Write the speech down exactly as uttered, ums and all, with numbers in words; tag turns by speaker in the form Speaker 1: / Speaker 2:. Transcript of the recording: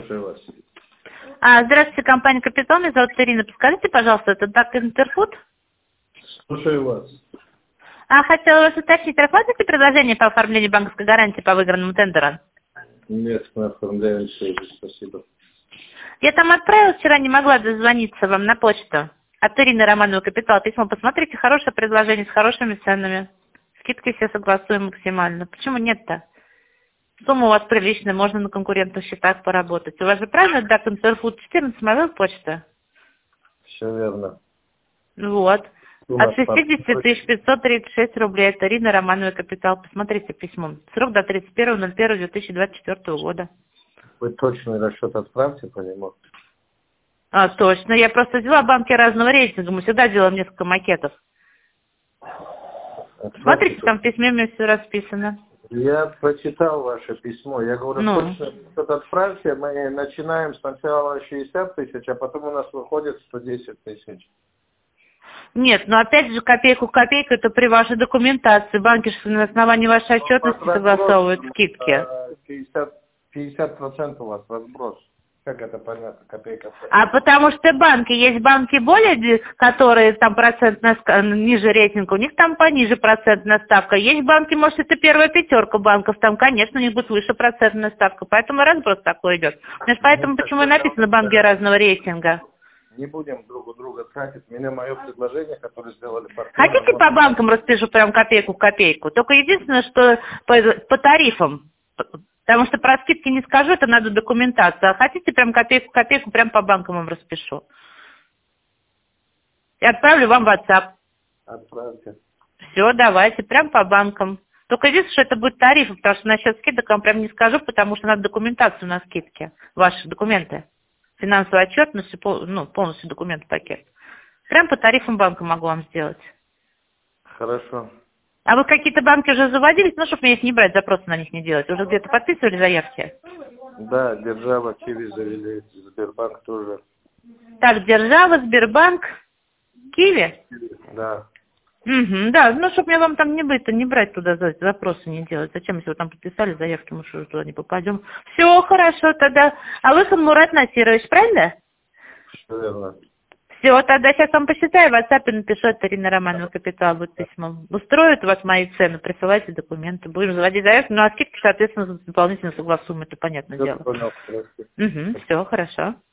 Speaker 1: Слушаю вас.
Speaker 2: А, здравствуйте, компания «Капитал». Меня зовут Ирина. Подскажите, пожалуйста, это Дак Интерфуд?
Speaker 1: Слушаю вас.
Speaker 2: А, хотела вас уточнить, рассматриваете предложение по оформлению банковской гарантии по выигранному тендеру?
Speaker 1: Нет, мы оформляем все уже, спасибо.
Speaker 2: Я там отправила вчера, не могла дозвониться вам на почту. От Ирины Романовой «Капитал» письмо. Посмотрите, хорошее предложение с хорошими ценами. Скидки все согласуем максимально. Почему нет-то? Сумма у вас приличная, можно на конкурентных счетах поработать. У вас же правильно Дак Интерфуд четырнадцать моя почта?
Speaker 1: Все верно.
Speaker 2: Вот.
Speaker 1: У
Speaker 2: От
Speaker 1: нас
Speaker 2: шестидесяти тысяч пятьсот тридцать шесть рублей. Это Ирина Романовой «Капитал». Посмотрите письмо. Срок до тридцать первого ноль первого две тысячи двадцать четвёртого года.
Speaker 1: Вы точный расчет отправьте по нему.
Speaker 2: А, точно. Я просто взяла банки разного рейтинга. Мы всегда делаем несколько макетов.
Speaker 1: Отправьте.
Speaker 2: Смотрите, там в письме мне все расписано.
Speaker 1: Я прочитал ваше письмо. Я говорю,
Speaker 2: Ну.
Speaker 1: точно расчет отправьте. Мы начинаем сначала шестьдесят тысяч, а потом у нас выходит сто десять тысяч.
Speaker 2: Нет, но опять же копейку в копейку это при вашей документации. Банки же на основании вашей отчетности согласовывают скидки.
Speaker 1: пятьдесят процентов у вас разброс. Как это понятно, копейка?
Speaker 2: А потому что банки, есть банки более, которые там процентная ска- ниже рейтинга, у них там пониже процентная ставка. Есть банки, может, это первая пятерка банков, там, конечно, у них будет выше процентная ставка. Поэтому разброс такой идет. Значит, поэтому
Speaker 1: Ну,
Speaker 2: почему и написано банки разного рейтинга.
Speaker 1: Не будем друг у друга тратить. Меня мое предложение, которое сделали партнеры.
Speaker 2: Хотите по банкам распишу прям копейку в копейку? Только единственное, что по, по тарифам. Потому что про скидки не скажу, это надо документацию. А хотите прям копейку в копейку, прям по банкам вам распишу. И отправлю вам в WhatsApp.
Speaker 1: Отправьте.
Speaker 2: Все, давайте, прям по банкам. Только единственное, что это будет тарифы, потому что насчет скидок вам прям не скажу, потому что надо документацию на скидки. Ваши документы. Финансовую отчетность, ну, полностью документ пакет. Прям по тарифам банка могу вам сделать.
Speaker 1: Хорошо.
Speaker 2: А вы какие-то банки уже заводились? Ну, чтобы мне их не брать, запросы на них не делать. Уже где-то подписывали заявки?
Speaker 1: Да, Держава, Киви завели, Сбербанк тоже.
Speaker 2: Так, Держава, Сбербанк, Киви?
Speaker 1: Да.
Speaker 2: Угу, да, ну, чтобы мне вам там не быть, не брать туда запросы не делать. Зачем, если вы там подписали заявки, мы что, туда не попадем? Все, хорошо тогда. А вы Мурат Насирович, правильно?
Speaker 1: Все верно.
Speaker 2: Все, тогда сейчас вам посчитаю, в WhatsApp напишу, это Ирина Романова «Капитал», будет письмо. Устроят вас мои цены, присылайте документы. Будем заводить заявку, ну а скидки, соответственно, дополнительно согласуем, это понятное
Speaker 1: Все
Speaker 2: дело.
Speaker 1: понял,
Speaker 2: Угу, все, хорошо.